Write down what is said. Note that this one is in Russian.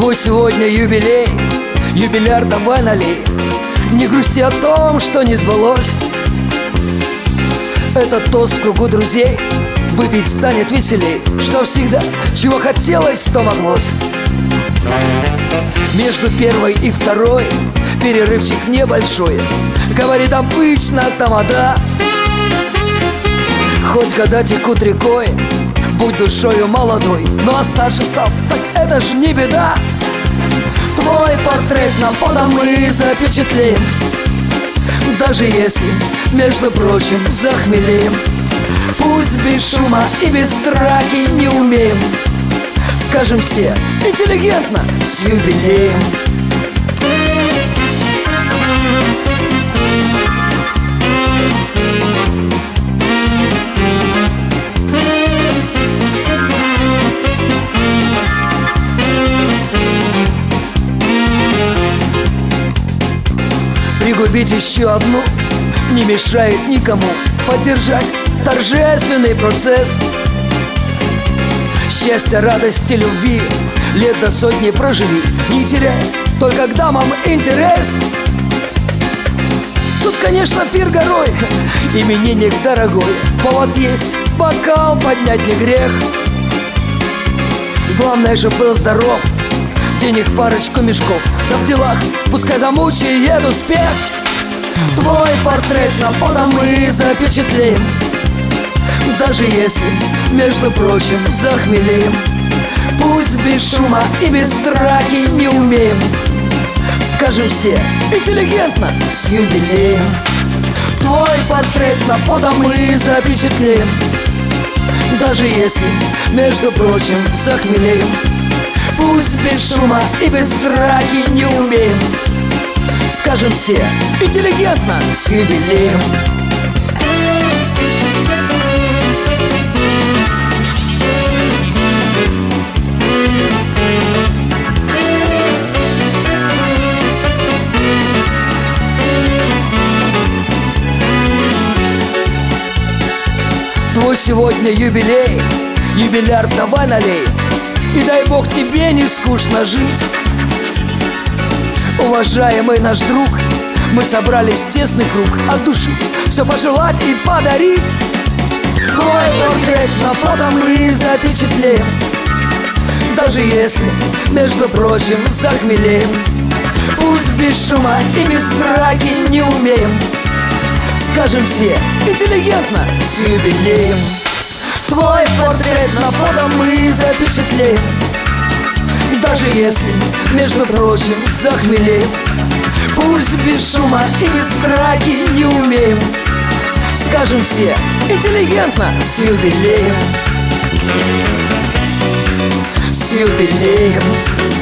Твой сегодня юбилей, юбиляр, давай налей. Не грусти о том, что не сбылось. Этот тост в кругу друзей, выпить станет веселей. Что всегда, чего хотелось, то моглось. Между первой и второй перерывчик небольшой, говорит обычно тамада. Хоть года текут рекой, будь душою молодой, ну а старше стал, так это ж не беда. Твой портрет на фото мы запечатлеем, даже если, между прочим, захмелеем. Пусть без шума и без драки не умеем, скажем все интеллигентно с юбилеем. Пригубить еще одну не мешает никому, поддержать торжественный процесс. Счастья, радости, любви лет до сотни проживи, не теряй только к дамам интерес. Тут, конечно, пир горой, именинник дорогой, повод есть, бокал поднять не грех. Главное же был здоров, денег парочку мешков, да в делах пускай замучает успех. Твой портрет на фото мы запечатлеем, даже если, между прочим, захмелеем. Пусть без шума и без драки не умеем, скажем все интеллигентно с юбилеем. Твой портрет на фото мы запечатлеем, даже если, между прочим, захмелеем. Пусть без шума и без драки не умеем, скажем все интеллигентно с юбилеем. Твой сегодня юбилей, юбиляр, давай налей. И дай Бог тебе не скучно жить. Уважаемый наш друг, мы собрались в тесный круг от души все пожелать и подарить. Твой портрет на фото мы запечатлеем, даже если, между прочим, захмелеем. Пусть без шума и без драки не умеем, скажем все интеллигентно с юбилеем. Твой портрет на фото мы запечатлеем, даже если, между прочим, захмелеем. Пусть без шума и без драки не умеем, скажем все интеллигентно с юбилеем. С юбилеем.